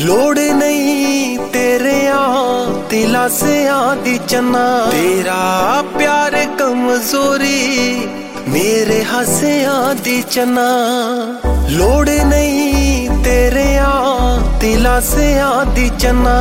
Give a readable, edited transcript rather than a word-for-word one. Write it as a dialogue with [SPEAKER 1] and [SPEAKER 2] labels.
[SPEAKER 1] लोड़ नहीं तेरे दिलासियां दी चन्ना, तेरा प्यार कमजोरी मेरे हासियां दी चन्ना। लोड़ नहीं तेरे दिलासियां दी चन्ना,